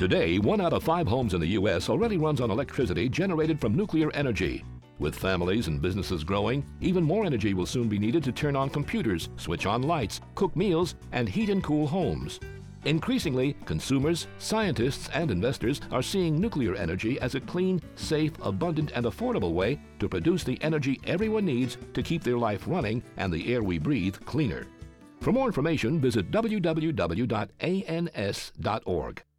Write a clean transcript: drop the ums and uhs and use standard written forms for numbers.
Today, 1 out of 5 homes in the U.S. already runs on electricity generated from nuclear energy. With families and businesses growing, even more energy will soon be needed to turn on computers, switch on lights, cook meals, and heat and cool homes. Increasingly, consumers, scientists, and investors are seeing nuclear energy as a clean, safe, abundant, and affordable way to produce the energy everyone needs to keep their life running and the air we breathe cleaner. For more information, visit www.ans.org.